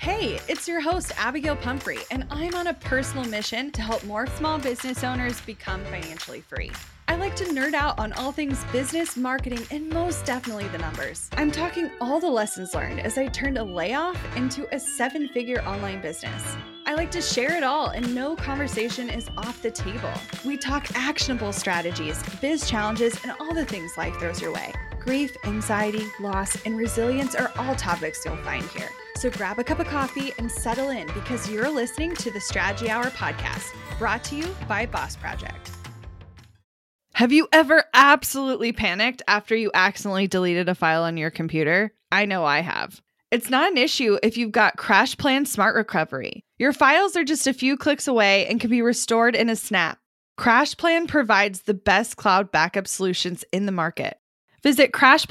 Hey, it's your host, Abigail Pumphrey, and I'm on a personal mission to help more small business owners become financially free. I like to nerd out on all things business, marketing, and most definitely the numbers. I'm talking all the lessons learned as I turned a layoff into a 7-figure online business. I like to share it all, and no conversation is off the table. We talk actionable strategies, biz challenges, and all the things life throws your way. Grief, anxiety, loss, and resilience are all topics you'll find here. So grab a cup of coffee and settle in because you're listening to the Strategy Hour podcast, brought to you by Boss Project. Have you ever absolutely panicked after you accidentally deleted a file on your computer? I know I have. It's not an issue if you've got CrashPlan Smart Recovery. Your files are just a few clicks away and can be restored in a snap. CrashPlan provides the best cloud backup solutions in the market. Visit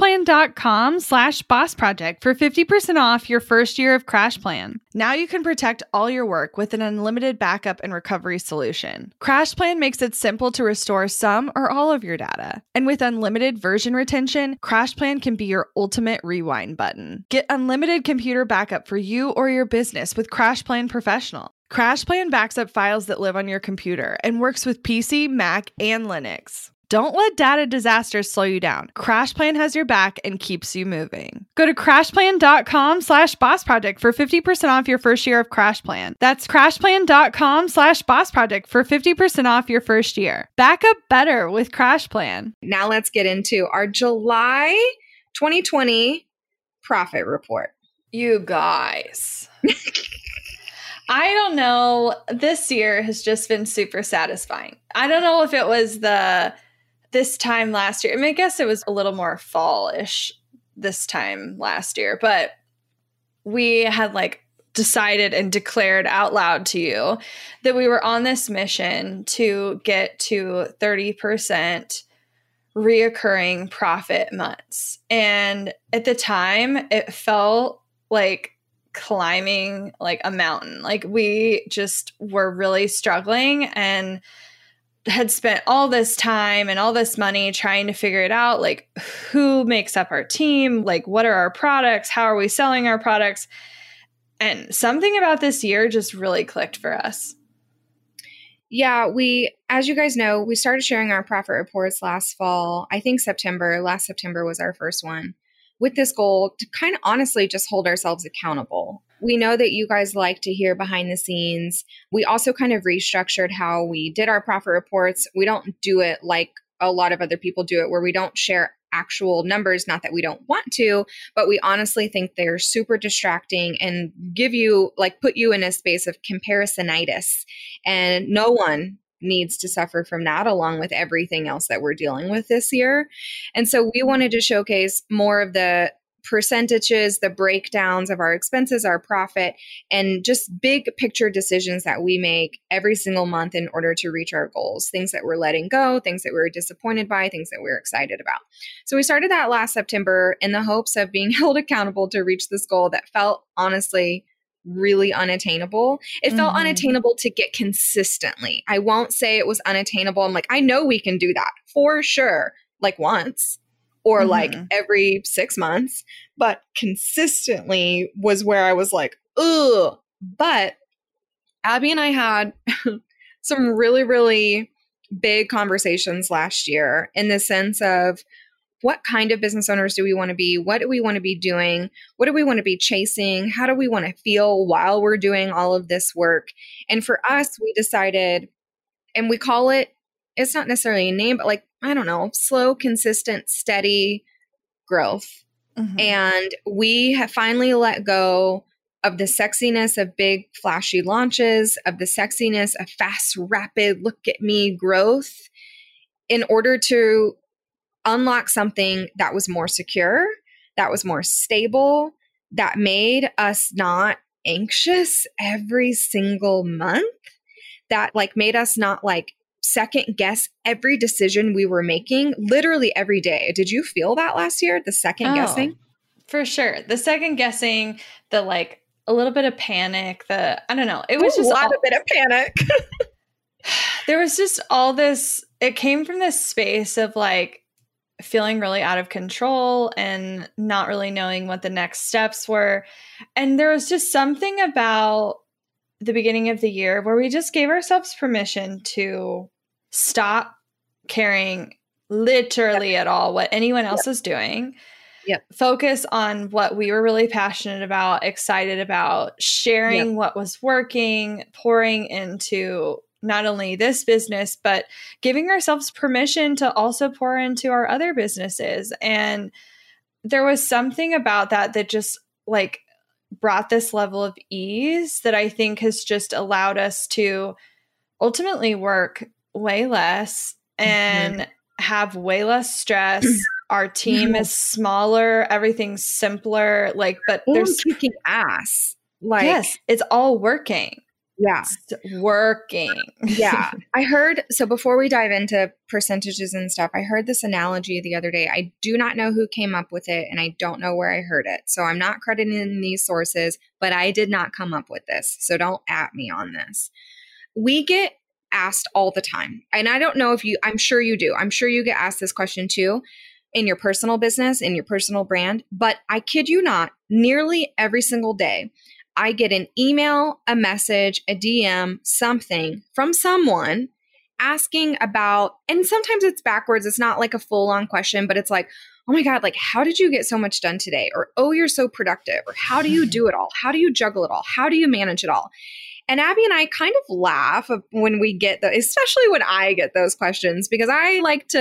crashplan.com/bossproject for 50% off your first year of CrashPlan. Now you can protect all your work with an unlimited backup and recovery solution. CrashPlan makes it simple to restore some or all of your data. And with unlimited version retention, CrashPlan can be your ultimate rewind button. Get unlimited computer backup for you or your business with CrashPlan Professional. CrashPlan backs up files that live on your computer and works with PC, Mac, and Linux. Don't let data disasters slow you down. CrashPlan has your back and keeps you moving. Go to crashplan.com/bossproject for 50% off your first year of CrashPlan. That's crashplan.com/bossproject for 50% off your first year. Back up better with CrashPlan. Now let's get into our July 2020 profit report. You guys. I don't know. This year has just been super satisfying. I don't know if it was this time last year. I mean, I guess it was a little more fall-ish this time last year, but we had decided and declared out loud to you that we were on this mission to get to 30% reoccurring profit months. And at the time, it felt like climbing a mountain. We just were really struggling and had spent all this time and all this money trying to figure it out, who makes up our team, what are our products, how are we selling our products? And something about this year just really clicked for us. Yeah, as you guys know, we started sharing our profit reports last fall. I think last September was our first one, with this goal to kind of honestly just hold ourselves accountable. We know that you guys like to hear behind the scenes. We also kind of restructured how we did our profit reports. We don't do it like a lot of other people do it, where we don't share actual numbers, not that we don't want to, but we honestly think they're super distracting and put you in a space of comparisonitis. And no one needs to suffer from that, along with everything else that we're dealing with this year. And so we wanted to showcase more of the percentages, the breakdowns of our expenses, our profit, and just big picture decisions that we make every single month in order to reach our goals, things that we're letting go, things that we were disappointed by, things that we're excited about. So we started that last September in the hopes of being held accountable to reach this goal that felt honestly really unattainable. It felt unattainable to get consistently. I won't say it was unattainable. I'm I know we can do that for sure, once or every 6 months, but consistently was where I was ugh. But Abby and I had some really, really big conversations last year in the sense of, what kind of business owners do we want to be? What do we want to be doing? What do we want to be chasing? How do we want to feel while we're doing all of this work? And for us, we decided, and we call it's not necessarily a name, but I don't know, slow, consistent, steady growth. Mm-hmm. And we have finally let go of the sexiness of big, flashy launches, of the sexiness of fast, rapid, look at me growth, in order to unlock something that was more secure, that was more stable, that made us not anxious every single month, that made us not second guess every decision we were making literally every day. Did you feel that last year? The second guessing? For sure. The second guessing, the a little bit of panic, I don't know. It was just a bit of panic. There was just all this, it came from this space of feeling really out of control and not really knowing what the next steps were. And there was just something about the beginning of the year where we just gave ourselves permission to stop caring literally at all what anyone else is doing. Focus on what we were really passionate about, excited about, sharing what was working, pouring into not only this business, but giving ourselves permission to also pour into our other businesses. And there was something about that just like brought this level of ease that I think has just allowed us to ultimately work way less and have way less stress. Our team is smaller, everything's simpler, like, but there's kicking ass. Like, yes, it's all working. Yeah. It's working. Yeah. I heard, so before we dive into percentages and stuff, I heard this analogy the other day. I do not know who came up with it and I don't know where I heard it. So I'm not crediting these sources, but I did not come up with this. So don't at me on this. We get asked all the time. And I don't know if you, I'm sure you do. I'm sure you get asked this question too in your personal business, in your personal brand. But I kid you not, nearly every single day, I get an email, a message, a DM, something from someone asking about, and sometimes it's backwards. It's not like a full on question, but it's like, oh my God, like, how did you get so much done today? Or, oh, you're so productive. Or how do you do it all? How do you juggle it all? How do you manage it all? And Abby and I kind of laugh when we get especially when I get those questions, because I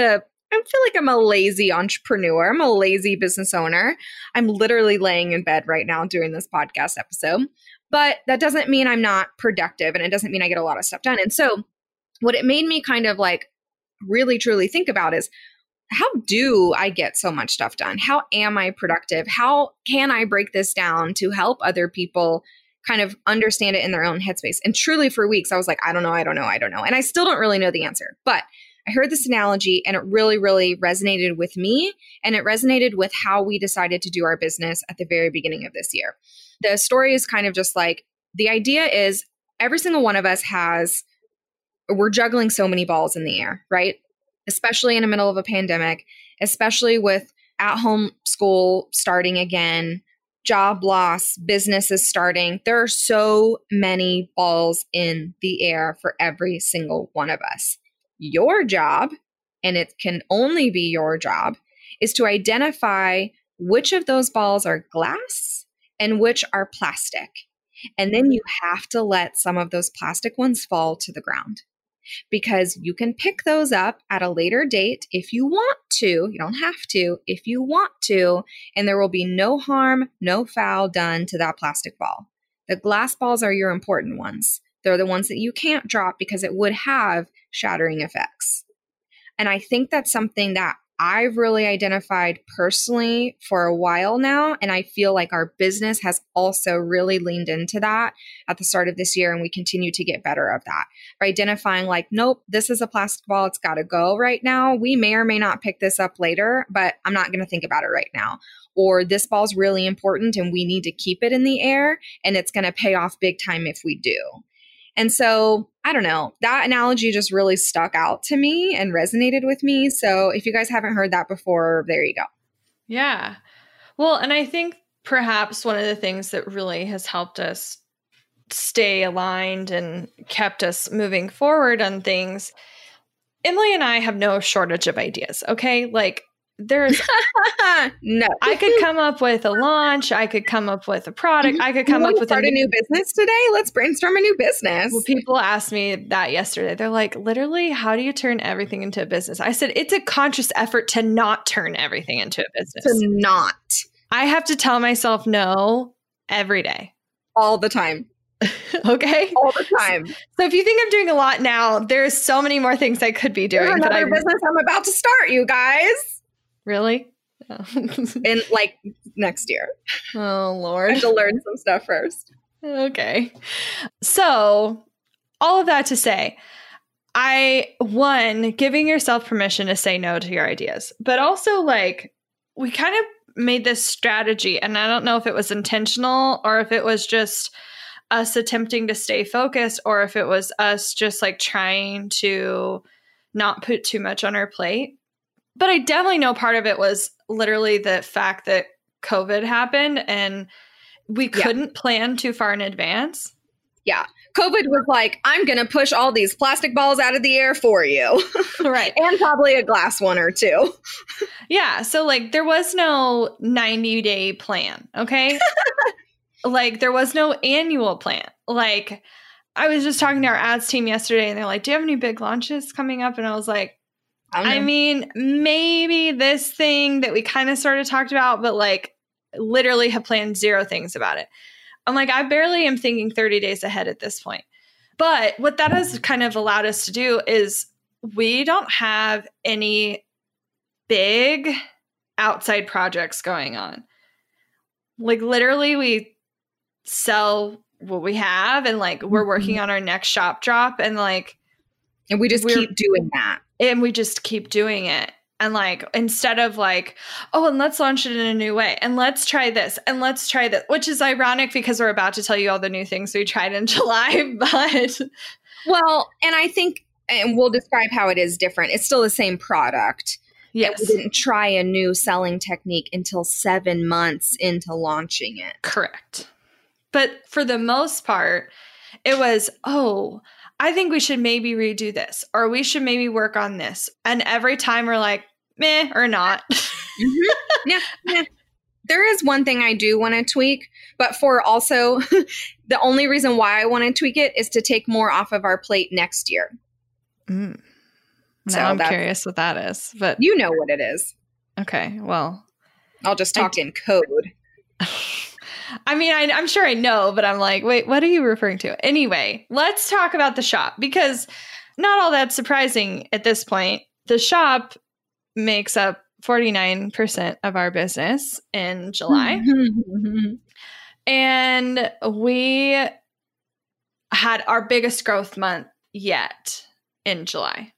feel like I'm a lazy entrepreneur. I'm a lazy business owner. I'm literally laying in bed right now doing this podcast episode, but that doesn't mean I'm not productive and it doesn't mean I get a lot of stuff done. And so what it made me kind of like really truly think about is, how do I get so much stuff done? How am I productive? How can I break this down to help other people kind of understand it in their own headspace? And truly for weeks, I was like, I don't know. And I still don't really know the answer, but I heard this analogy and it really, really resonated with me. And it resonated with how we decided to do our business at the very beginning of this year. The story is kind of just like, the idea is every single one of us we're juggling so many balls in the air, right? Especially in the middle of a pandemic, especially with at-home school starting again, job loss, businesses starting. There are so many balls in the air for every single one of us. Your job, and it can only be your job, is to identify which of those balls are glass and which are plastic. And then you have to let some of those plastic ones fall to the ground, because you can pick those up at a later date if you want to. You don't have to, if you want to, and there will be no harm, no foul done to that plastic ball. The glass balls are your important ones. They're the ones that you can't drop because it would have shattering effects. And I think that's something that I've really identified personally for a while now. And I feel like our business has also really leaned into that at the start of this year. And we continue to get better of that by identifying like, nope, this is a plastic ball. It's got to go right now. We may or may not pick this up later, but I'm not going to think about it right now. Or this ball is really important and we need to keep it in the air and it's going to pay off big time if we do. And so, I don't know, that analogy just really stuck out to me and resonated with me. So if you guys haven't heard that before, there you go. Yeah. Well, and I think perhaps one of the things that really has helped us stay aligned and kept us moving forward on things, Emily and I have no shortage of ideas, okay? Like, there's no. I could come up with a launch. I could come up with a product. I could come up with start a new business today. Let's brainstorm a new business. Well, people asked me that yesterday. They're like, literally, how do you turn everything into a business? I said, it's a conscious effort to not turn everything into a business. To not. I have to tell myself no every day. All the time. Okay? All the time. So if you think I'm doing a lot now, there's so many more things I could be doing. There's another business I'm about to start, you guys. Really? Oh. In like next year. Oh, Lord. I have to learn some stuff first. Okay. So all of that to say, giving yourself permission to say no to your ideas, but also like we kind of made this strategy, and I don't know if it was intentional or if it was just us attempting to stay focused or if it was us just like trying to not put too much on our plate. But I definitely know part of it was literally the fact that COVID happened and we couldn't plan too far in advance. Yeah. COVID was like, I'm going to push all these plastic balls out of the air for you. Right. And probably a glass one or two. Yeah. So like there was no 90-day plan. Okay. Like there was no annual plan. Like I was just talking to our ads team yesterday and they're like, do you have any big launches coming up? And I was like, I mean, maybe this thing that we kind of sort of talked about, but like literally have planned 0 things about it. I'm like, I barely am thinking 30 days ahead at this point. But what that has kind of allowed us to do is we don't have any big outside projects going on. Like literally we sell what we have and like we're working on our next shop drop and like and we just keep doing that. And we just keep doing it. And like, instead of like, oh, and let's launch it in a new way. And let's try this. And let's try that, which is ironic because we're about to tell you all the new things we tried in July. But well, and I think, and we'll describe how it is different. It's still the same product. Yes. We didn't try a new selling technique until 7 months into launching it. Correct. But for the most part, it was, oh, I think we should maybe redo this, or we should maybe work on this. And every time we're like, meh, or not. Yeah. There is one thing I do want to tweak, but for also the only reason why I want to tweak it is to take more off of our plate next year. Now I'm curious what that is, but you know what it is. Okay, well, I'll just talk in code. I mean, I'm sure I know, but I'm like, wait, what are you referring to? Anyway, let's talk about the shop because not all that surprising at this point. The shop makes up 49% of our business in July. And we had our biggest growth month yet in July.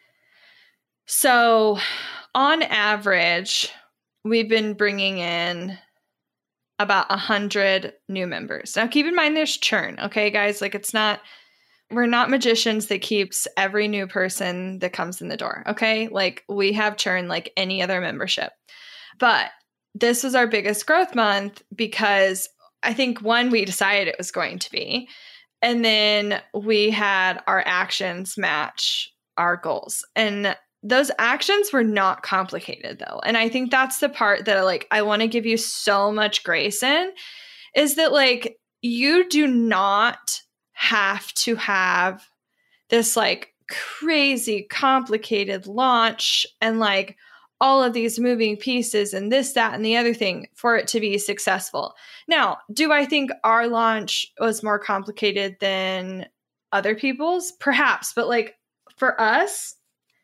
So on average, we've been bringing in about 100 new members. Now, keep in mind there's churn. Okay, guys, like we're not magicians that keeps every new person that comes in the door. Okay, like we have churn like any other membership. But this was our biggest growth month because I think one, we decided it was going to be, and then we had our actions match our goals. And those actions were not complicated though. And I think that's the part that like I want to give you so much grace in is that like you do not have to have this like crazy complicated launch and like all of these moving pieces and this, that, and the other thing for it to be successful. Now, do I think our launch was more complicated than other people's? Perhaps, but like for us,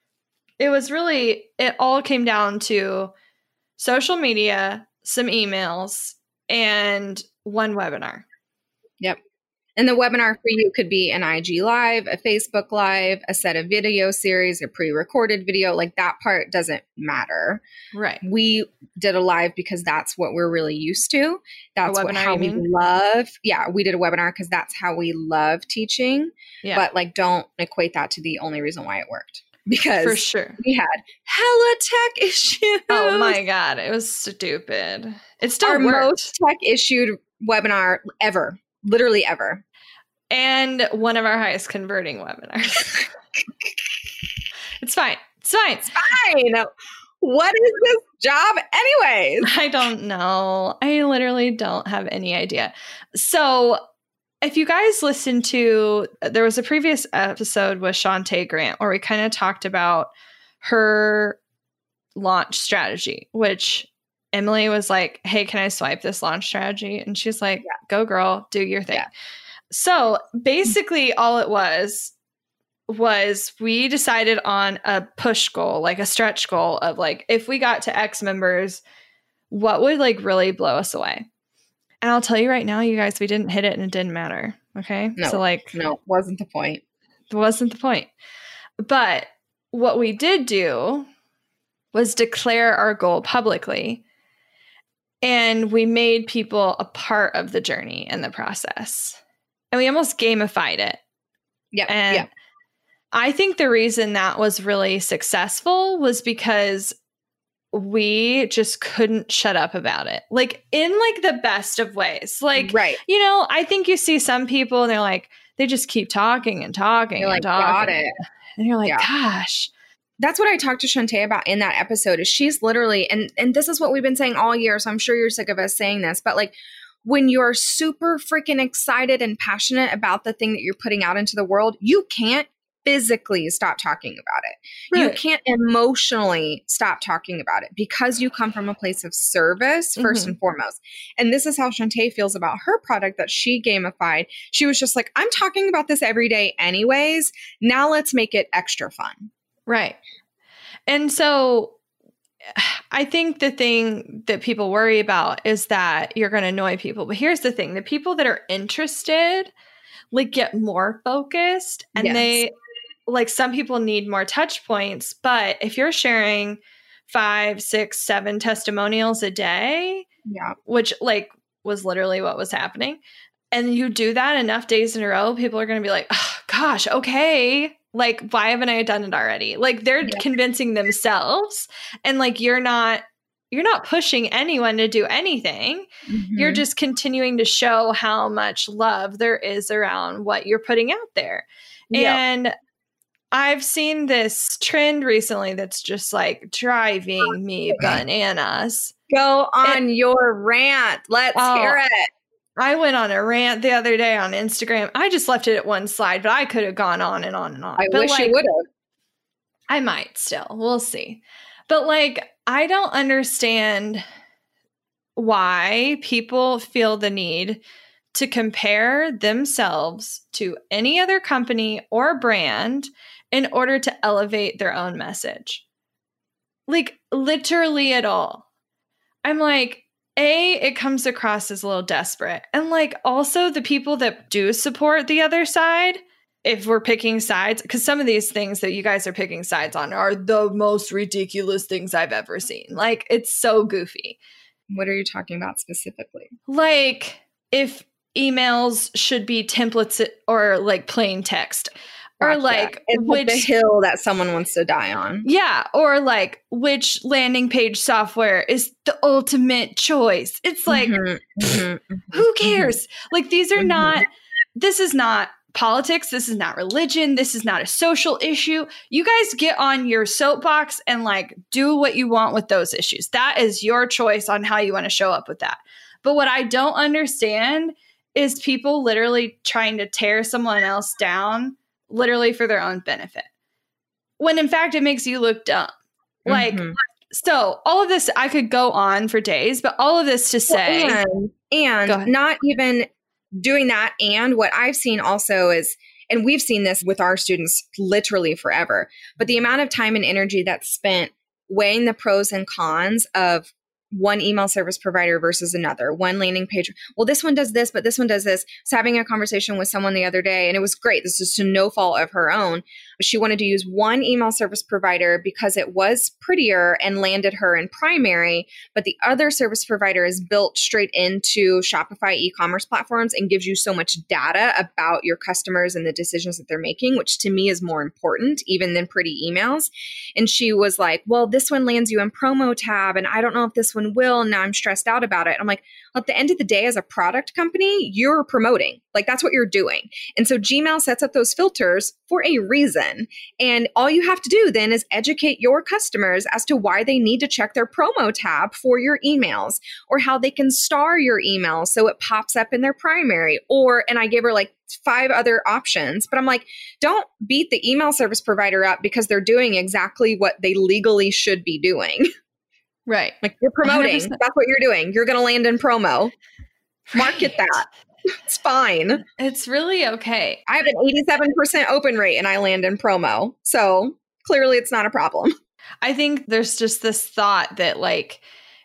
it all came down to social media, some emails, and one webinar. Yep. And the webinar for you could be an IG Live, a Facebook Live, a set of video series, a pre-recorded video. Like that part doesn't matter. Right. We did a live because that's what we're really used to. That's how we love. Yeah, we did a webinar because that's how we love teaching. Yeah. But like, don't equate that to the only reason why it worked. Because for sure we had hella tech issues. Oh my God. It was stupid. It's still our most tech issued webinar ever. Literally ever. And one of our highest converting webinars. It's fine. It's fine. It's fine. What is this job anyways? I don't know. I literally don't have any idea. So if you guys listened to, there was a previous episode with Shantae Grant where we kind of talked about her launch strategy, which Emily was like, hey, can I swipe this launch strategy? And she's like, yeah. Go girl, do your thing. Yeah. So basically all it was we decided on a push goal, like a stretch goal of like, if we got to X members, what would like really blow us away? And I'll tell you right now, you guys, we didn't hit it and it didn't matter. Okay. No, so like, no, wasn't the point. It wasn't the point. But what we did do was declare our goal publicly. And we made people a part of the journey and the process. And we almost gamified it. Yeah. And I think the reason that was really successful was because we just couldn't shut up about it. Like in like the best of ways. Like, Right. you know, I think you see some people and they're like, they just keep talking and talking You're and like, talking. got it. And you're like, Yeah. gosh. That's what I talked to Shantae about in that episode is she's literally, and this is what we've been saying all year. So I'm sure you're sick of us saying this, but like when you're super freaking excited and passionate about the thing that you're putting out into the world, you can't physically stop talking about it. Right. You can't emotionally stop talking about it because you come from a place of service 1st and foremost. And this is how Shantae feels about her product that she gamified. She was just like, I'm talking about this every day anyways. Now let's make it extra fun. Right. And so I think the thing that people worry about is that you're going to annoy people. But here's the thing. The people that are interested like get more focused and Yes. they like some people need more touch points. But if you're sharing 5, 6, 7 testimonials a day, Yeah. which like was literally what was happening, and you do that enough days in a row, people are going to be like, oh, gosh, okay. Like, why haven't I done it already? Like they're convincing themselves and like, you're not pushing anyone to do anything. Mm-hmm. You're just continuing to show how much love there is around what you're putting out there. Yep. And I've seen this trend recently that's just like driving me bananas. Go on your rant. Let's hear it. I went on a rant the other day on Instagram. I just left it at one slide, but I could have gone on and on and on. I wish you would have. I might still. We'll see. But like, I don't understand why people feel the need to compare themselves to any other company or brand in order to elevate their own message. Like, literally at all. I'm like, it comes across as a little desperate. And like also the people that do support the other side, if we're picking sides, because some of these things that you guys are picking sides on are the most ridiculous things I've ever seen. Like it's so goofy. What are you talking about specifically? Like if emails should be templates or like plain text. Or like which the hill that someone wants to die on. Yeah. Or like which landing page software is the ultimate choice. It's like, who cares? Like these are not, this is not politics. This is not religion. This is not a social issue. You guys get on your soapbox and like do what you want with those issues. That is your choice on how you want to show up with that. But what I don't understand is people literally trying to tear someone else down literally for their own benefit. When in fact, it makes you look dumb. Like, so all of this, I could go on for days, but all of this to say. And not even doing that. And what I've seen also is, and we've seen this with our students literally forever, but the amount of time and energy that's spent weighing the pros and cons of one email service provider versus another, one landing page. Well, this one does this, but this one does this. I was having a conversation with someone the other day and it was great. This is to no fault of her own. She wanted to use one email service provider because it was prettier and landed her in primary, but the other service provider is built straight into Shopify e-commerce platforms and gives you so much data about your customers and the decisions that they're making, which to me is more important even than pretty emails. And she was like, well, this one lands you in promo tab and I don't know if this one will, and now I'm stressed out about it. I'm like, at the end of the day, as a product company, you're promoting. Like that's what you're doing. And so Gmail sets up those filters for a reason. And all you have to do then is educate your customers as to why they need to check their promo tab for your emails or how they can star your email so it pops up in their primary. Or, and I gave her like 5 other options, but I'm like, don't beat the email service provider up because they're doing exactly what they legally should be doing. Right. Like you're promoting. 100%. That's what you're doing. You're going to land in promo. Market that. It's fine. It's really okay. I have an 87% open rate and I land in promo. So clearly it's not a problem. I think there's just this thought that like,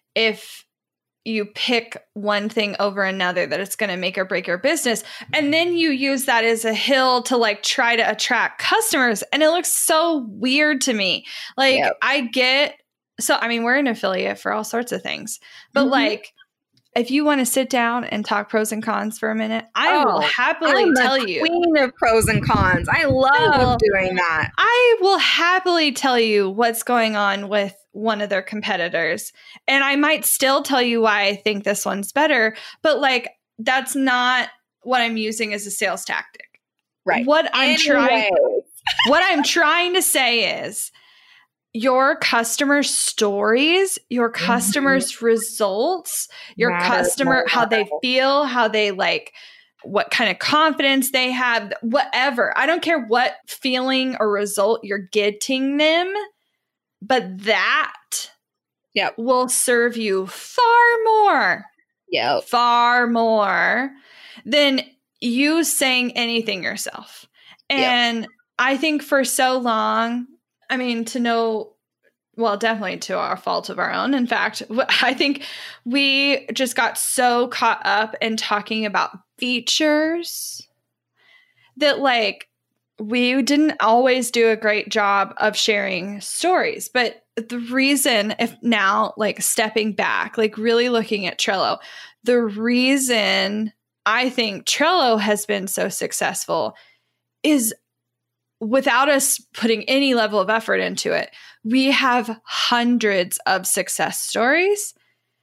if you pick one thing over another, that it's going to make or break your business. And then you use that as a hill to like try to attract customers. And it looks so weird to me. Like I mean, we're an affiliate for all sorts of things, but like, If you want to sit down and talk pros and cons for a minute, I will happily I'm tell the you. Queen of pros and cons. I love doing that. I will happily tell you what's going on with one of their competitors. And I might still tell you why I think this one's better, but like that's not what I'm using as a sales tactic. Right. What I'm trying to say is your customers' stories, your customers' results, your customer, how they feel, how they like, what kind of confidence they have, whatever. I don't care what feeling or result you're getting them, but that will serve you far more than you saying anything yourself. And I think for so long, I mean, definitely to our fault of our own. In fact, I think we just got so caught up in talking about features that like we didn't always do a great job of sharing stories. But the reason, if now like stepping back, like really looking at Trello, the reason I think Trello has been so successful is without us putting any level of effort into it, we have hundreds of success stories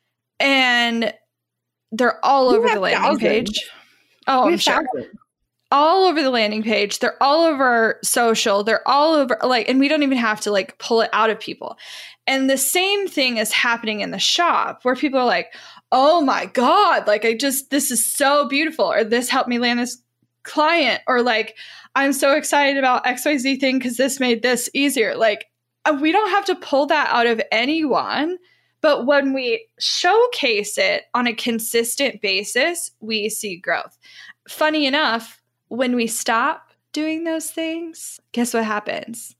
and they're all over the landing page. Oh, I'm sure. All over the landing page. They're all over social. They're all over like, and we don't even have to like pull it out of people. And the same thing is happening in the shop where people are like, oh my God, like this is so beautiful. Or this helped me land this client. Or like, I'm so excited about XYZ thing because this made this easier. Like, we don't have to pull that out of anyone. But when we showcase it on a consistent basis, we see growth. Funny enough, when we stop doing those things, guess what happens?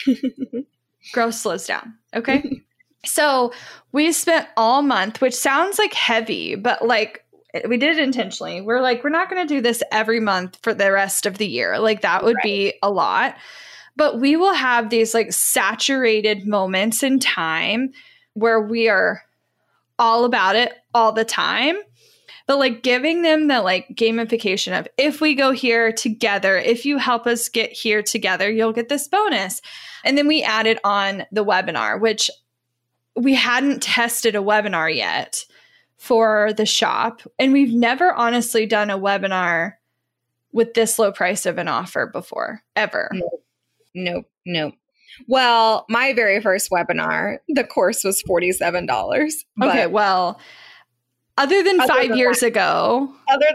Growth slows down. Okay. So we spent all month, which sounds like heavy, but like we did it intentionally. We're like, we're not going to do this every month for the rest of the year. Like that would be a lot. But we will have these like saturated moments in time where we are all about it all the time. But like giving them the like gamification of if we go here together, if you help us get here together, you'll get this bonus. And then we added on the webinar, which we hadn't tested a webinar yet for the shop. And we've never honestly done a webinar with this low price of an offer before, ever. Nope. Well, my very first webinar, the course was $47. Okay, well, other than 5 years ago,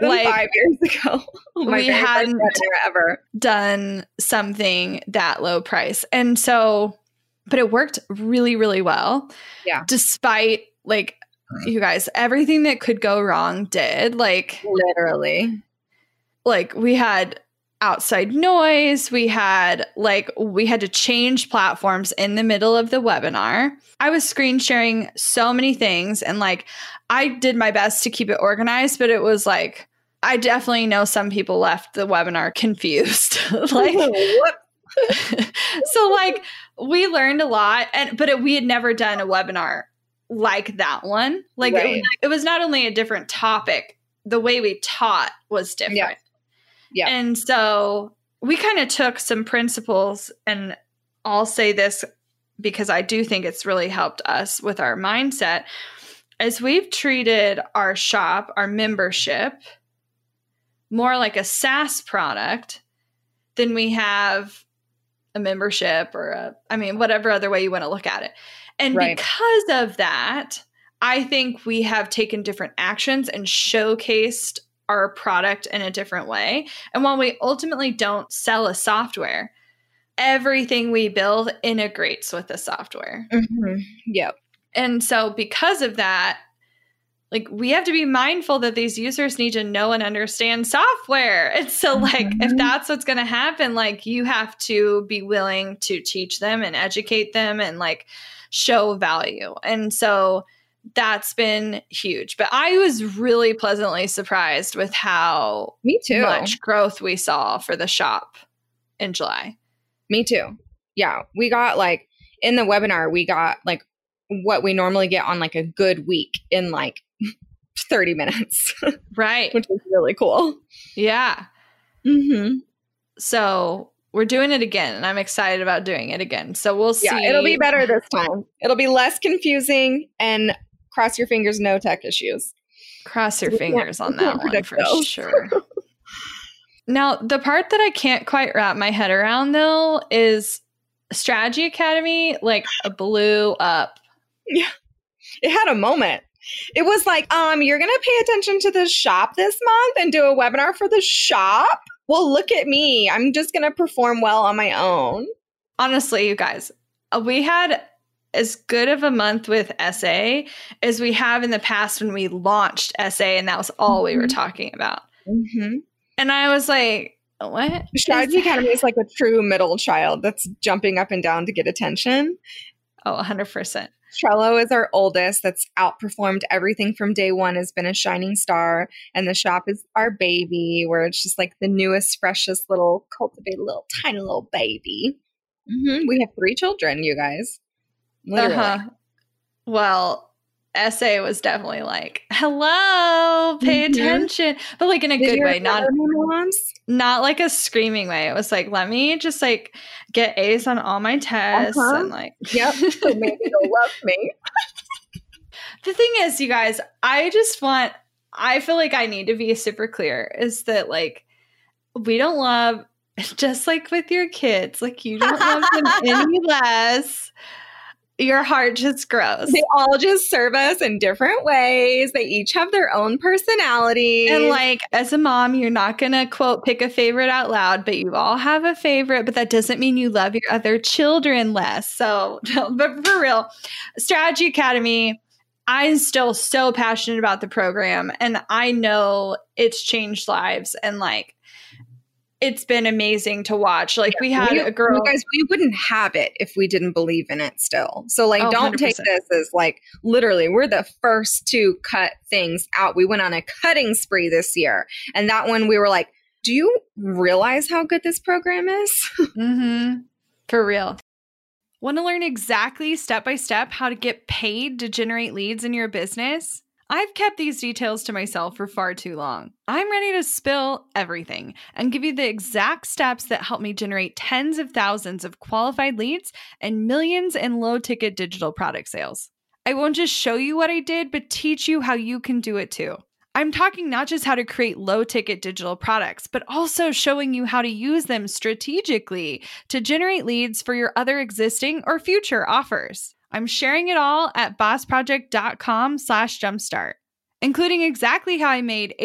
we hadn't ever done something that low price. And so, but it worked really, really well. Yeah. Despite like, you guys, everything that could go wrong did. Like literally. Like we had outside noise. We had to change platforms in the middle of the webinar. I was screen sharing so many things and like I did my best to keep it organized, but it was like, I definitely know some people left the webinar confused. Like, so like we learned a lot but we had never done a webinar like that one. Like it was not only a different topic, the way we taught was different. Yeah. And so we kind of took some principles, and I'll say this because I do think it's really helped us with our mindset, as we've treated our shop, our membership, more like a SaaS product than we have a membership or whatever other way you want to look at it. And because of that, I think we have taken different actions and showcased our product in a different way. And while we ultimately don't sell a software, everything we build integrates with the software. Mm-hmm. Yep. And so because of that, like we have to be mindful that these users need to know and understand software. And so like, if that's what's going to happen, like you have to be willing to teach them and educate them and like show value. And so that's been huge. But I was really pleasantly surprised with how much growth we saw for the shop in July. Me too. Yeah. We got like in the webinar, we got like what we normally get on like a good week in like 30 minutes, Right. which was really cool. Yeah. Mm-hmm. So we're doing it again, and I'm excited about doing it again. So we'll see. Yeah, it'll be better this time. It'll be less confusing, and cross your fingers, no tech issues. Cross your fingers on that one for those. sure. Now, the part that I can't quite wrap my head around, though, is Strategy Academy, like, blew up. Yeah, it had a moment. It was like, you're going to pay attention to the shop this month and do a webinar for the shop? Well, look at me. I'm just going to perform well on my own. Honestly, you guys, we had as good of a month with SA as we have in the past when we launched SA, and that was all we were talking about. Mm-hmm. And I was like, what? Strategy Academy is like a true middle child that's jumping up and down to get attention. Oh, 100%. Trello is our oldest that's outperformed everything from day one, has been a shining star. And the shop is our baby, where it's just like the newest, freshest little cultivated little tiny little baby. Mm-hmm. We have 3 children, you guys. Literally. Well, SA was definitely like, hello, pay attention. But like in a good way, not like a screaming way. It was like, let me just like get A's on all my tests and like yep. So maybe they'll love me. The thing is, you guys, I feel like I need to be super clear is that like we don't love, just like with your kids, like you don't love them any less. Your heart just grows. They all just serve us in different ways. They each have their own personality. And like, as a mom, you're not going to quote, pick a favorite out loud, but you all have a favorite, but that doesn't mean you love your other children less. So, but for real, Strategy Academy, I'm still so passionate about the program, and I know it's changed lives, and like, it's been amazing to watch. Like we had a girl. You guys, we wouldn't have it if we didn't believe in it still. So like, don't 100%. take this as like, literally, we're the first to cut things out. We went on a cutting spree this year. And that one we were like, do you realize how good this program is? Mm-hmm. For real. Want to learn exactly step by step how to get paid to generate leads in your business? I've kept these details to myself for far too long. I'm ready to spill everything and give you the exact steps that help me generate tens of thousands of qualified leads and millions in low-ticket digital product sales. I won't just show you what I did, but teach you how you can do it too. I'm talking not just how to create low-ticket digital products, but also showing you how to use them strategically to generate leads for your other existing or future offers. I'm sharing it all at bossproject.com/jumpstart, including exactly how I made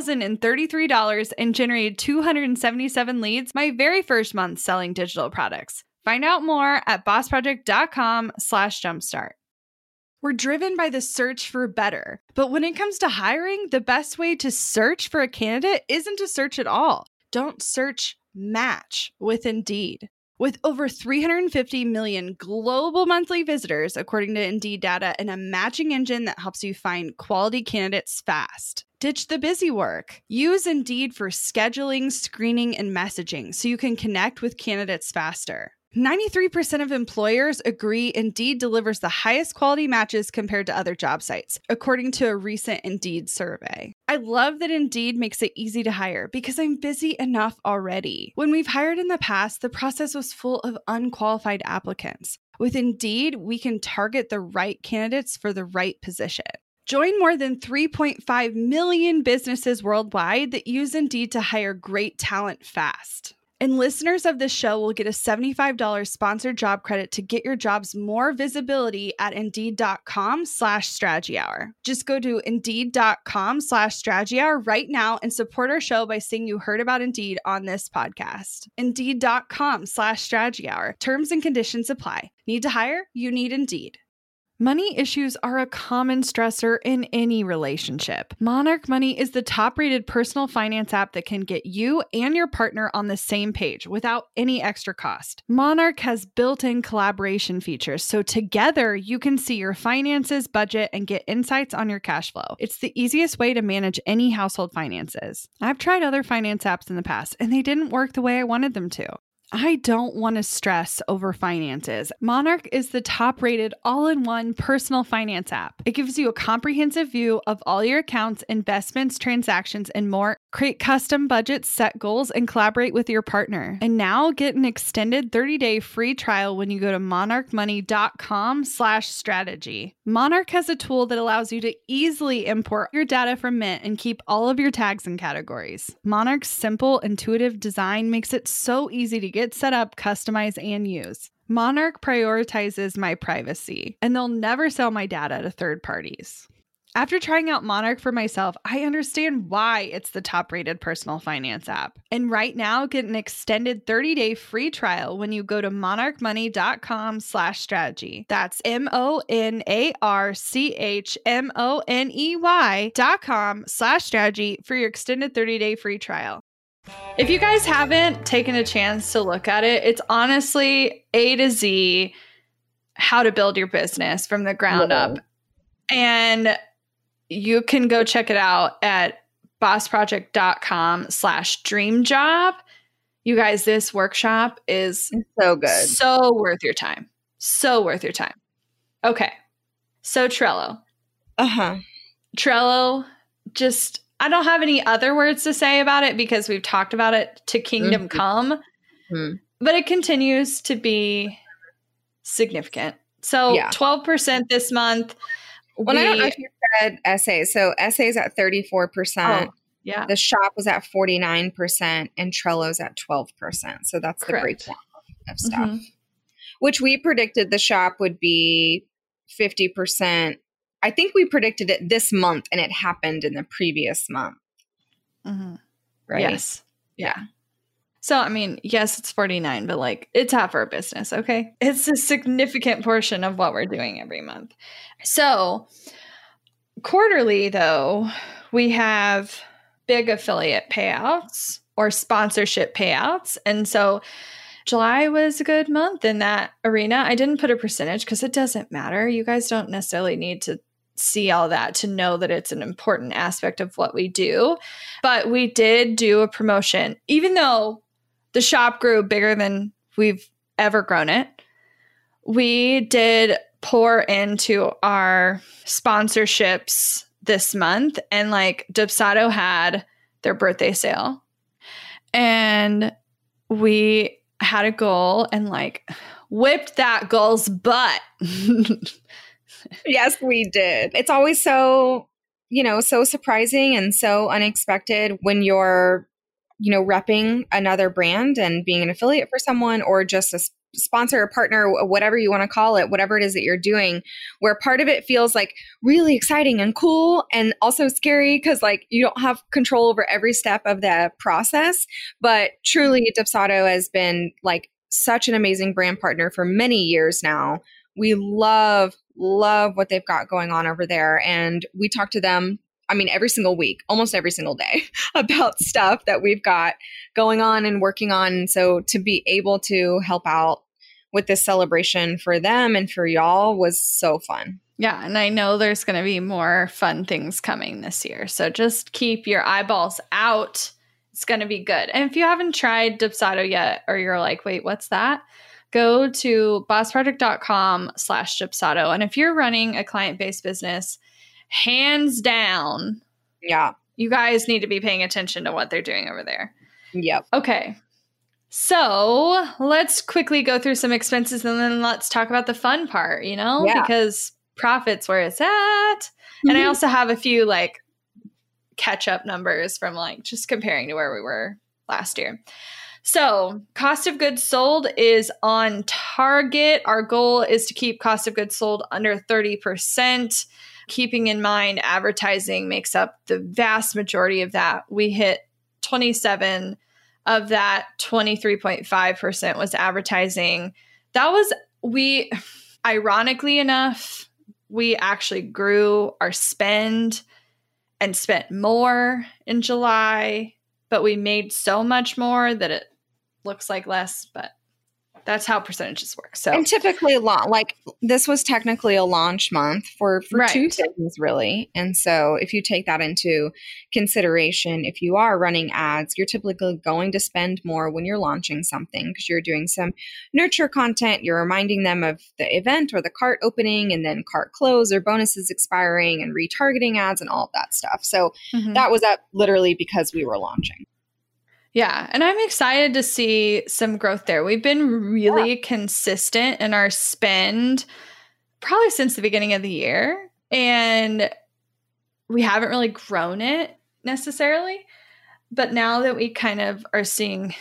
$8,033 and generated 277 leads my very first month selling digital products. Find out more at bossproject.com/jumpstart. We're driven by the search for better, but when it comes to hiring, the best way to search for a candidate isn't to search at all. Don't search, match with Indeed. With over 350 million global monthly visitors, according to Indeed data, and a matching engine that helps you find quality candidates fast. Ditch the busy work. Use Indeed for scheduling, screening, and messaging so you can connect with candidates faster. 93% of employers agree Indeed delivers the highest quality matches compared to other job sites, according to a recent Indeed survey. I love that Indeed makes it easy to hire because I'm busy enough already. When we've hired in the past, the process was full of unqualified applicants. With Indeed, we can target the right candidates for the right position. Join more than 3.5 million businesses worldwide that use Indeed to hire great talent fast. And listeners of this show will get a $75 sponsored job credit to get your jobs more visibility at Indeed.com/Strategy Hour. Just go to Indeed.com/Strategy Hour right now and support our show by saying you heard about Indeed on this podcast. Indeed.com/Strategy Hour. Terms and conditions apply. Need to hire? You need Indeed. Money issues are a common stressor in any relationship. Monarch Money is the top-rated personal finance app that can get you and your partner on the same page without any extra cost. Monarch has built-in collaboration features, so together you can see your finances, budget, and get insights on your cash flow. It's the easiest way to manage any household finances. I've tried other finance apps in the past, and they didn't work the way I wanted them to. I don't want to stress over finances. Monarch is the top rated all-in-one personal finance app. It gives you a comprehensive view of all your accounts, investments, transactions, and more. Create custom budgets, set goals, and collaborate with your partner. And now get an extended 30-day free trial when you go to monarchmoney.com/strategy. Monarch has a tool that allows you to easily import your data from Mint and keep all of your tags and categories. Monarch's simple, intuitive design makes it so easy to get set up, customize, and use. Monarch prioritizes my privacy, and they'll never sell my data to third parties. After trying out Monarch for myself, I understand why it's the top-rated personal finance app. And right now, get an extended 30-day free trial when you go to monarchmoney.com/strategy. That's monarchmoney.com/strategy for your extended 30-day free trial. If you guys haven't taken a chance to look at it, it's honestly A to Z how to build your business from the ground up. And you can go check it out at bossproject.com/dreamjob. You guys, this workshop is so good. So worth your time. So worth your time. Okay. So Trello. Trello, just, I don't have any other words to say about it because we've talked about it to kingdom come, but it continues to be significant. So 12% this month. Well, I don't know if you said essays. So essays at 34%. Oh, yeah. The shop was at 49% and Trello's at 12%. So that's the breakdown of stuff, which we predicted the shop would be 50%. I think we predicted it this month and it happened in the previous month. Right? Yes. Yeah. So, I mean, yes, it's 49, but like it's half our business. Okay. It's a significant portion of what we're doing every month. So quarterly though, we have big affiliate payouts or sponsorship payouts. And so July was a good month in that arena. I didn't put a percentage because it doesn't matter. You guys don't necessarily need to see all that to know that it's an important aspect of what we do. But we did do a promotion, even though the shop grew bigger than we've ever grown it. We did pour into our sponsorships this month, and like Dubsado had their birthday sale, and we had a goal and like whipped that goal's butt. Yes, we did. It's always so, so surprising and so unexpected when you're, repping another brand and being an affiliate for someone or just a sponsor or partner, whatever you want to call it, whatever it is that you're doing, where part of it feels like really exciting and cool and also scary because like you don't have control over every step of the process. But truly, Dubsado has been like such an amazing brand partner for many years now. We love what they've got going on over there. And we talk to them, every single week, almost every single day about stuff that we've got going on and working on. So to be able to help out with this celebration for them and for y'all was so fun. Yeah. And I know there's going to be more fun things coming this year. So just keep your eyeballs out. It's going to be good. And if you haven't tried Dubsado yet, or you're like, wait, what's that? Go to bossproject.com/Dubsado. And if you're running a client-based business, hands down, you guys need to be paying attention to what they're doing over there. Yep. Okay. So let's quickly go through some expenses and then let's talk about the fun part, because profit's where it's at. And I also have a few like catch-up numbers from like just comparing to where we were last year. So cost of goods sold is on target. Our goal is to keep cost of goods sold under 30%, keeping in mind advertising makes up the vast majority of that. We hit 27 of that. 23.5% was advertising. Ironically enough, we actually grew our spend and spent more in July, but we made so much more that it looks like less, but That's how percentages work. So, and typically, like this was technically a launch month for Right. 2 things, really. And so, if you take that into consideration, if you are running ads, you're typically going to spend more when you're launching something because you're doing some nurture content. You're reminding them of the event or the cart opening, and then cart close or bonuses expiring, and retargeting ads and all of that stuff. So that was up literally because we were launching. Yeah. And I'm excited to see some growth there. We've been really consistent in our spend probably since the beginning of the year. And we haven't really grown it necessarily. But now that we kind of are seeing,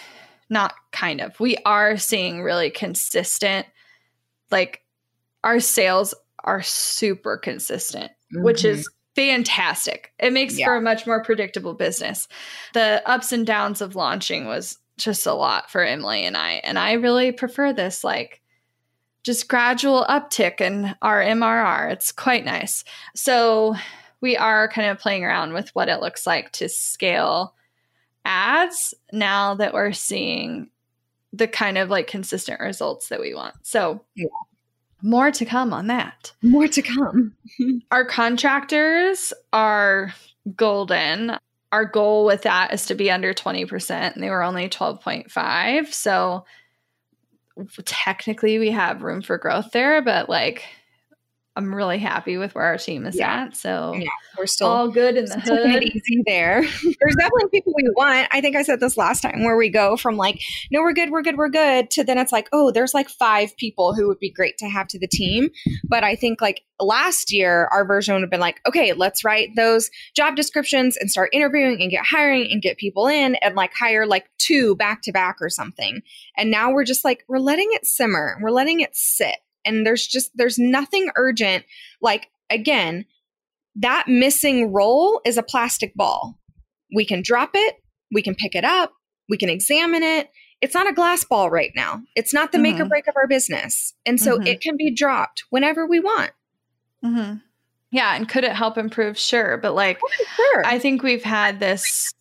we are seeing really consistent, like our sales are super consistent, which is fantastic. It makes for a much more predictable business. The ups and downs of launching was just a lot for Emily and I really prefer this, like, just gradual uptick in our MRR. It's quite nice. So we are kind of playing around with what it looks like to scale ads now that we're seeing the kind of like consistent results that we want. So more to come on that. More to come. Our contractors are golden. Our goal with that is to be under 20%, and they were only 12.5. So technically we have room for growth there, but like I'm really happy with where our team is at. So we're still all good in the hood. Easy there. There's definitely people we want. I think I said this last time, where we go from like, no, we're good, to then it's like, oh, there's like 5 people who would be great to have to the team. But I think like last year, our version would have been like, okay, let's write those job descriptions and start interviewing and get hiring and get people in and like hire like 2 back to back or something. And now we're just like, we're letting it simmer. We're letting it sit. And there's nothing urgent. Like, again, that missing roll is a plastic ball. We can drop it. We can pick it up. We can examine it. It's not a glass ball right now. It's not the make or break of our business. And so it can be dropped whenever we want. Yeah. And could it help improve? Sure. But like, I think we've had this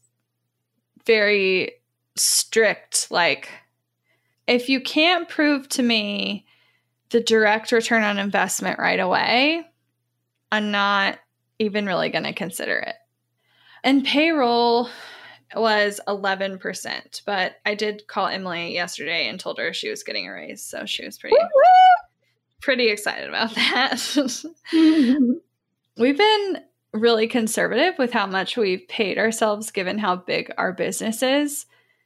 very strict, like, if you can't prove to me the direct return on investment right away, I'm not even really going to consider it. And payroll was 11%, but I did call Emily yesterday and told her she was getting a raise. So she was pretty excited about that. We've been really conservative with how much we've paid ourselves given how big our business is.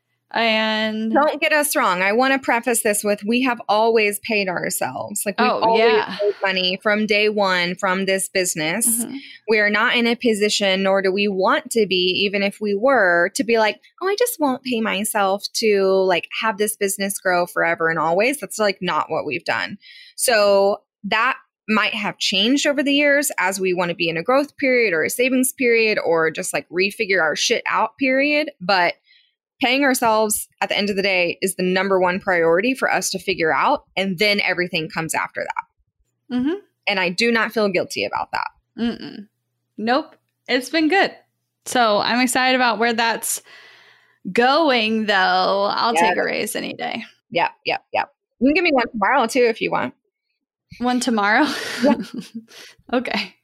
And don't get us wrong. I want to preface this with, we have always paid ourselves. Like, we've always paid money from day one from this business. We are not in a position, nor do we want to be, even if we were, to be like, oh, I just won't pay myself to like have this business grow forever and always. That's like not what we've done. So that might have changed over the years as we want to be in a growth period or a savings period or just like refigure our shit out period. But paying ourselves at the end of the day is the number one priority for us to figure out. And then everything comes after that. And I do not feel guilty about that. Nope. It's been good. So I'm excited about where that's going, though. I'll take a raise any day. Yep. You can give me one tomorrow, too, if you want. One tomorrow? Yeah. Okay.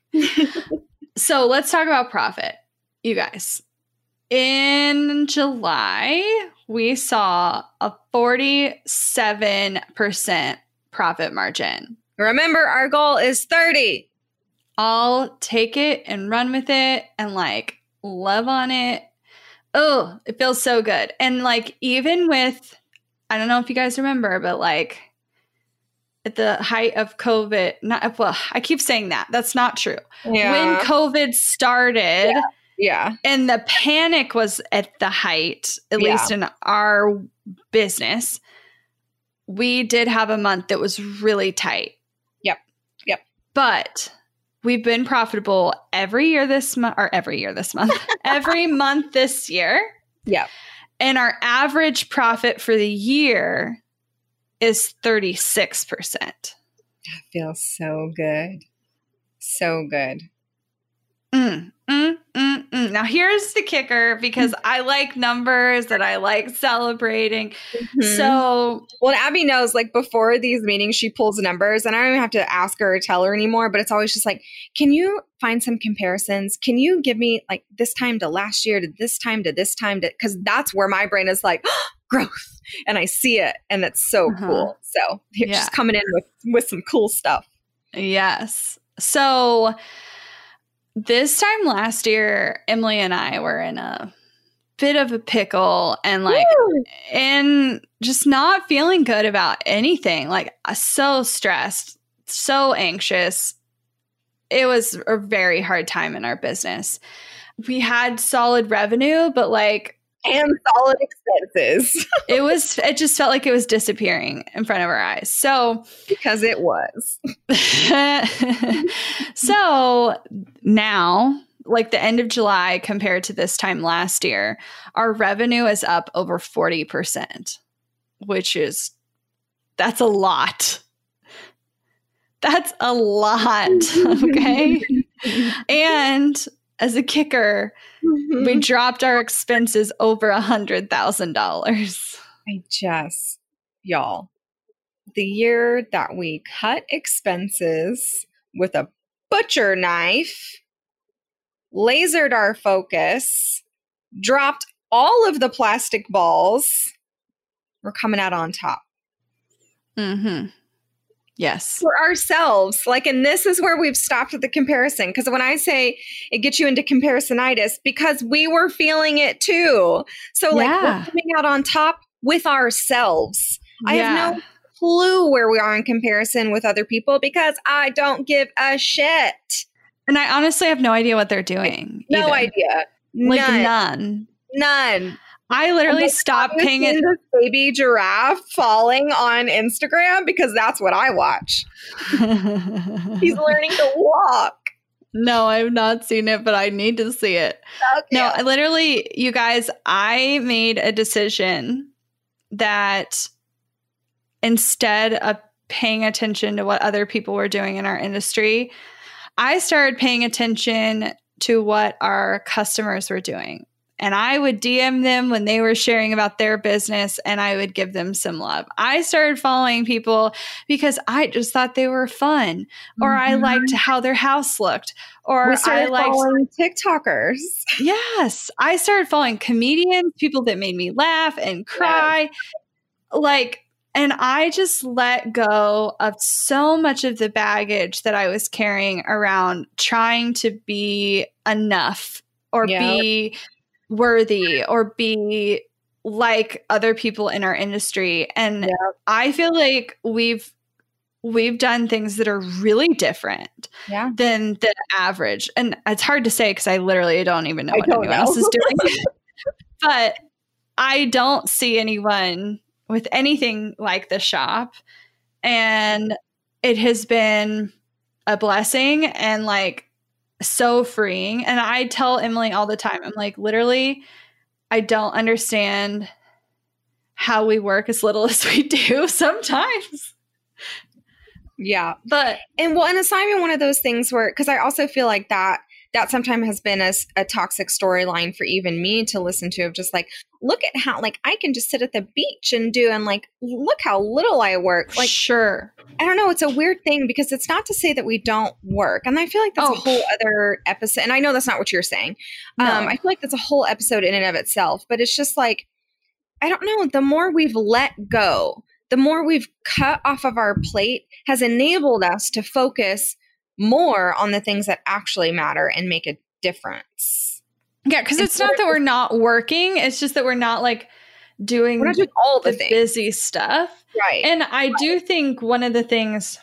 So let's talk about profit, you guys. In July, we saw a 47% profit margin. Remember, our goal is 30. I'll take it and run with it and like love on it. Oh, it feels so good. And like, even with, I don't know if you guys remember, but like at the height of COVID, I keep saying that. That's not true. Yeah. When COVID started, Yeah. and the panic was at the height, at least in our business, we did have a month that was really tight. Yep. But we've been profitable every month this year. Yep. And our average profit for the year is 36%. That feels so good. So good. Now here's the kicker, because I like numbers and I like celebrating. So, well, Abby knows, like, before these meetings, she pulls numbers, and I don't even have to ask her or tell her anymore, but it's always just like, can you find some comparisons? Can you give me, like, this time to last year to this time to this time to, because that's where my brain is like, oh, growth. And I see it, and it's so cool. So she's coming in with some cool stuff. Yes. So this time last year, Emily and I were in a bit of a pickle and and just not feeling good about anything. Like, so stressed, so anxious. It was a very hard time in our business. We had solid revenue, but and solid expenses. It just felt like it was disappearing in front of our eyes. So, because it was. So now, like the end of July compared to this time last year, our revenue is up over 40%, that's a lot. That's a lot. Okay. And as a kicker, we dropped our expenses over $100,000. Y'all, the year that we cut expenses with a butcher knife, lasered our focus, dropped all of the plastic balls, we're coming out on top. Yes. For ourselves. And this is where we've stopped at the comparison. Because when I say it gets you into comparisonitis, because we were feeling it too. So we're coming out on top with ourselves. I have no clue where we are in comparison with other people because I don't give a shit. And I honestly have no idea what they're doing. No idea. None. I literally stopped paying it. This baby giraffe falling on Instagram because that's what I watch. He's learning to walk. No, I've not seen it, but I need to see it. Okay. No, you guys, I made a decision that instead of paying attention to what other people were doing in our industry, I started paying attention to what our customers were doing. And I would DM them when they were sharing about their business, and I would give them some love. I started following people because I just thought they were fun, or I liked how their house looked, or I liked following TikTokers. Yes, I started following comedians, people that made me laugh and cry, and I just let go of so much of the baggage that I was carrying around, trying to be enough or be worthy or be like other people in our industry. And I feel like we've done things that are really different than the average. And it's hard to say because I literally don't even know what anyone else is doing. But I don't see anyone with anything like the shop. And it has been a blessing and so freeing. And I tell Emily all the time, I'm like, literally, I don't understand how we work as little as we do sometimes. Yeah. But, and it's not even one of those things where, because I also feel like that sometimes has been a toxic storyline for even me to listen to, of just look at how, I can just sit at the beach and do, and look how little I work. Sure. I don't know. It's a weird thing because it's not to say that we don't work. And I feel like that's a whole other episode. And I know that's not what you're saying. No. I feel like that's a whole episode in and of itself, but it's just I don't know. The more we've let go, the more we've cut off of our plate has enabled us to focus more on the things that actually matter and make a difference. Yeah, because it's not that we're not working. It's just that we're not doing all the busy stuff. Right. And I do think one of the things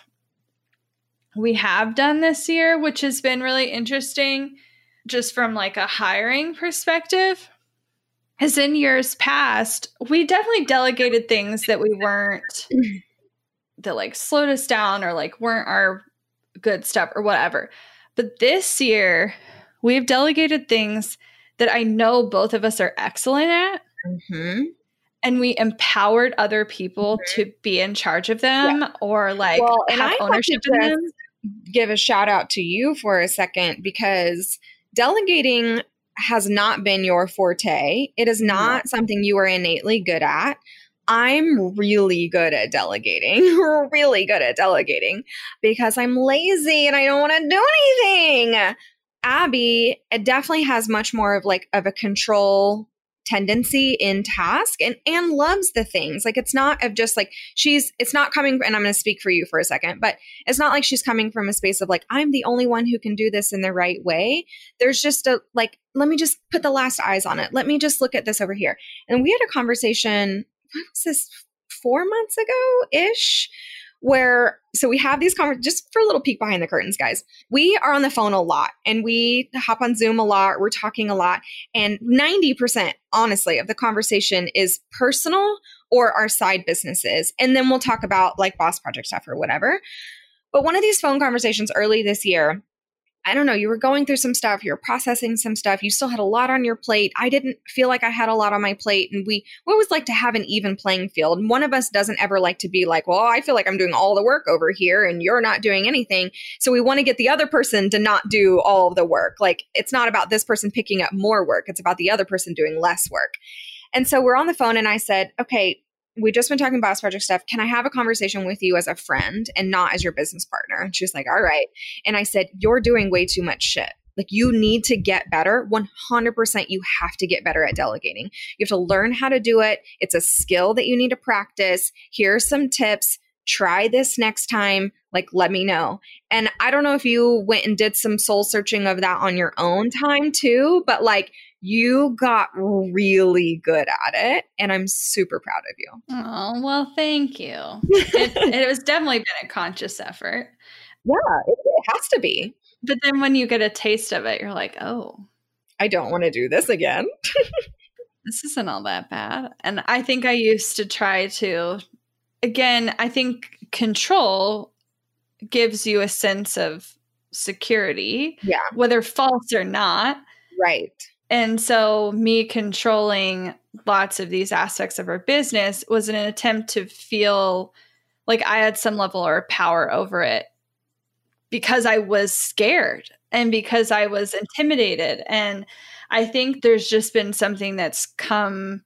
we have done this year, which has been really interesting, just from a hiring perspective, is in years past, we definitely delegated things that we weren't, that slowed us down or weren't our good stuff or whatever. But this year, we've delegated things that I know both of us are excellent at. Mm-hmm. And we empowered other people to be in charge of them or have ownership in them. Give a shout out to you for a second, because delegating has not been your forte. It is not something you are innately good at. I'm really good at delegating, really good at delegating because I'm lazy and I don't want to do anything. Abby definitely has much more of a control tendency in task and loves the things. Like, it's not of just like it's not coming, and I'm going to speak for you for a second, but it's not like she's coming from a space of like, I'm the only one who can do this in the right way. There's just let me just put the last eyes on it. Let me just look at this over here. And we had a conversation, what was this, 4 months ago ish? So we have these conversations, just for a little peek behind the curtains, guys. We are on the phone a lot and we hop on Zoom a lot. We're talking a lot. And 90%, honestly, of the conversation is personal or our side businesses. And then we'll talk about like boss project stuff or whatever. But one of these phone conversations early this year, I don't know, you were going through some stuff, you were processing some stuff, you still had a lot on your plate. I didn't feel like I had a lot on my plate. And we always like to have an even playing field. And one of us doesn't ever like to be like, well, I feel like I'm doing all the work over here and you're not doing anything. So we want to get the other person to not do all of the work. Like, it's not about this person picking up more work. It's about the other person doing less work. And so we're on the phone and I said, okay, we just been talking boss project stuff. Can I have a conversation with you as a friend and not as your business partner? And she's like, all right. And I said, you're doing way too much shit. Like, you need to get better. 100% you have to get better at delegating. You have to learn how to do it. It's a skill that you need to practice. Here are some tips. Try this next time. Like, let me know. And I don't know if you went and did some soul searching of that on your own time too, but like, you got really good at it, and I'm super proud of you. Oh, well, thank you. It was definitely been a conscious effort. Yeah, it has to be. But then when you get a taste of it, you're like, oh, I don't want to do this again. This isn't all that bad. And I think I used to try to, again, I think control gives you a sense of security, whether false or not. Right. And so me controlling lots of these aspects of our business was an attempt to feel like I had some level of power over it because I was scared and because I was intimidated. And I think there's just been something that's come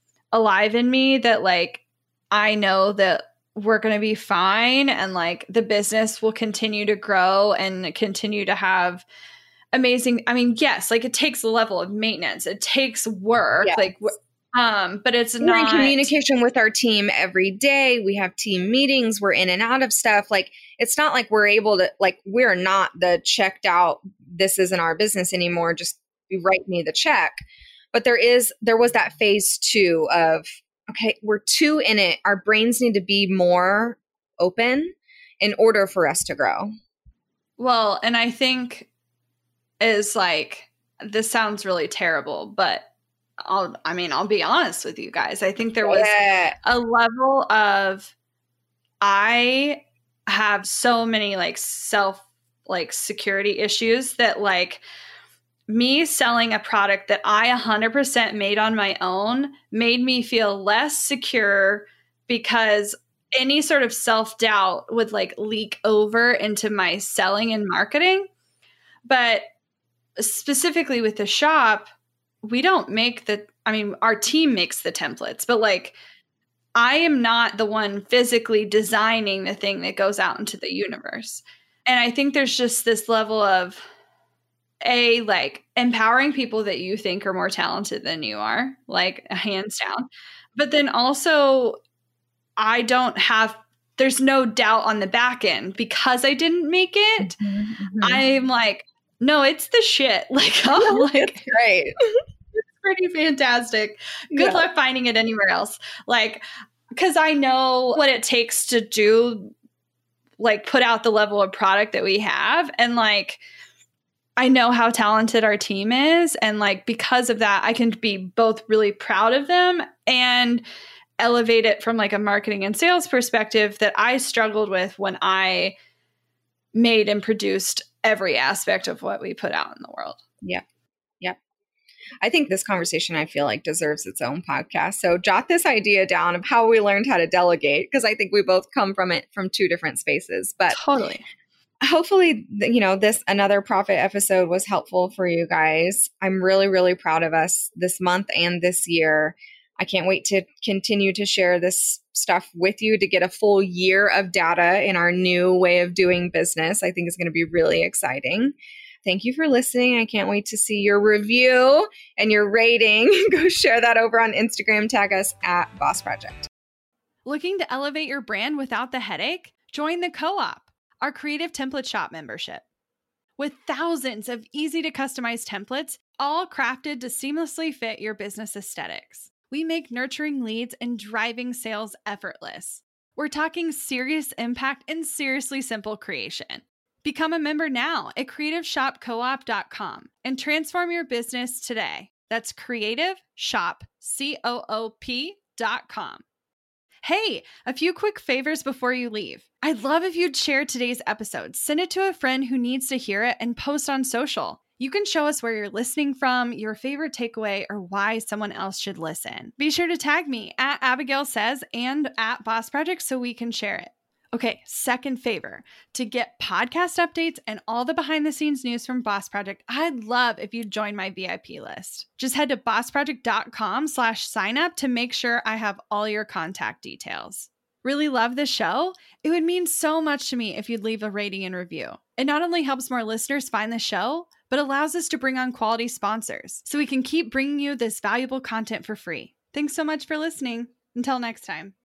alive in me that like, I know that we're going to be fine and like the business will continue to grow and continue to have amazing. I mean, yes, like it takes a level of maintenance. It takes work. Yes. But it's we're in communication with our team every day. We have team meetings. We're in and out of stuff. Like, it's not like we're able to, like, we're not the checked out, this isn't our business anymore. Just write me the check. But there was that phase 2 of, okay, we're too in it. Our brains need to be more open in order for us to grow. Well, and I think is like, this sounds really terrible, but I'll be honest with you guys. I think there was a level of, I have so many like security issues that like me selling a product that I 100% made on my own made me feel less secure because any sort of self-doubt would like leak over into my selling and marketing. But specifically with the shop, we don't make our team makes the templates, but like I am not the one physically designing the thing that goes out into the universe. And I think there's just this level of like empowering people that you think are more talented than you are, like hands down. But then also there's no doubt on the back end because I didn't make it. Mm-hmm. I'm like, no, it's the shit. Like, I'm like, it's great. It's pretty fantastic. Good luck finding it anywhere else. Like, because I know what it takes to do, like, put out the level of product that we have. And like, I know how talented our team is. And like, because of that, I can be both really proud of them and elevate it from like a marketing and sales perspective that I struggled with when I made and produced every aspect of what we put out in the world. Yeah. Yep. I think this conversation, I feel like, deserves its own podcast. So jot this idea down of how we learned how to delegate, because I think we both come from it from 2 different spaces. But totally. hopefully, this another profit episode was helpful for you guys. I'm really, really proud of us this month and this year. I can't wait to continue to share this stuff with you to get a full year of data in our new way of doing business. I think it's going to be really exciting. Thank you for listening. I can't wait to see your review and your rating. Go share that over on Instagram. Tag us at Boss Project. Looking to elevate your brand without the headache? Join the Co-op, our creative template shop membership. With thousands of easy to customize templates, all crafted to seamlessly fit your business aesthetics, we make nurturing leads and driving sales effortless. We're talking serious impact and seriously simple creation. Become a member now at creativeshopcoop.com and transform your business today. That's creativeshopcoop.com. Hey, a few quick favors before you leave. I'd love if you'd share today's episode, send it to a friend who needs to hear it, and post on social. You can show us where you're listening from, your favorite takeaway, or why someone else should listen. Be sure to tag me at Abigail Says and at Boss Project so we can share it. Okay, second favor. To get podcast updates and all the behind the scenes news from Boss Project, I'd love if you'd join my VIP list. Just head to bossproject.com/sign up to make sure I have all your contact details. Really love the show? It would mean so much to me if you'd leave a rating and review. It not only helps more listeners find the show, but allows us to bring on quality sponsors so we can keep bringing you this valuable content for free. Thanks so much for listening. Until next time.